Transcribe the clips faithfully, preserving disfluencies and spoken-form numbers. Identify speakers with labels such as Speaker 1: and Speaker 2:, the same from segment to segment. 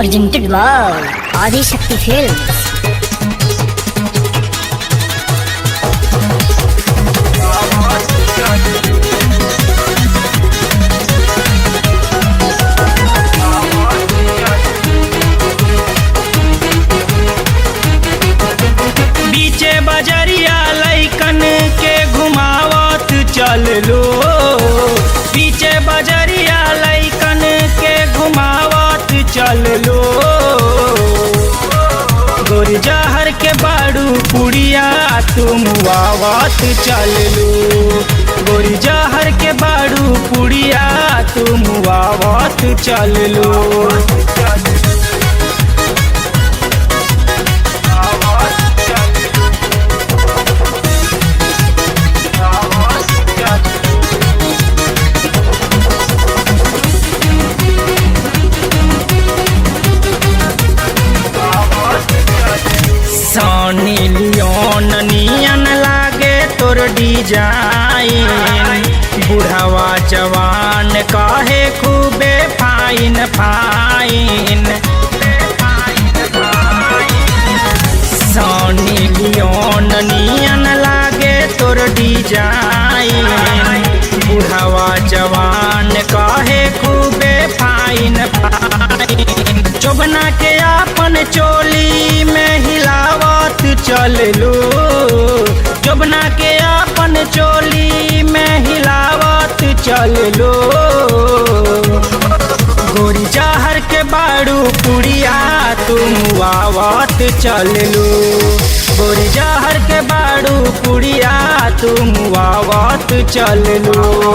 Speaker 1: presented by Adi Shakti Films.
Speaker 2: बीचे बजरिया लइकन के घुमावत चल लो। बीचे बजरिया लइकन के घुमावत चल लो। गोरी जहर के बाड़ू पुड़िया तुम वावत चल लो। गोरी जहर के बाड़ू पुड़िया तुम वावत चल लो। सनी लियोन नियन लागे तोर डिजाइन। बुढ़ावा जवान काहे खूबे फाइन फाइन। सनी लियोन नियन लागे तोर डिजाइन। बुढ़ावा जवान काहे खूबे फाइन फाइन। चोबना के आपन चोली में हिलावत चल लो। चोबना के आपन चोली में हिलावत चल लो। गोरी जहर के बाड़ू पुड़िया तुम वावत चल लो। गोरी जहर के बाड़ू पुड़िया तुम वावत चल लो।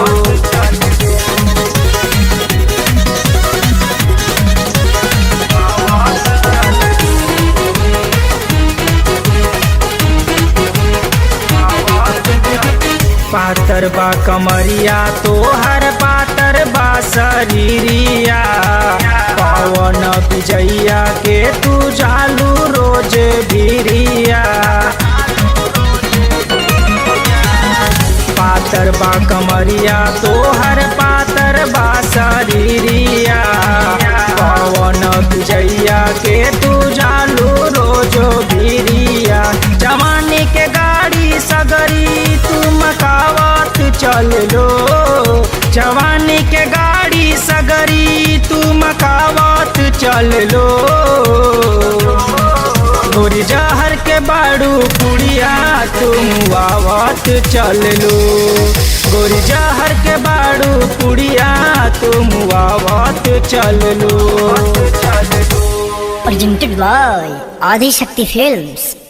Speaker 2: पातर बा कमरिया तोहर पातर बा शरीरिया। पवन विजैया के तू जालू रोज भिरिया। पातर बा कमरिया तोहर पातर बा शरीरिया। पवन विजैया के तू जालू रोज भिरिया। जवानी के गाड़ी सगरी तुम कावत चल लो। जवानी के गाड़ी सगरी तुम कावत चल लो। गोरी जहर के बाड़ू पुड़िया तुम वावत चल लो। गोरी जहर के बाड़ू पुड़िया तुम वावत चल लो।
Speaker 1: Presented by Adi Shakti Films.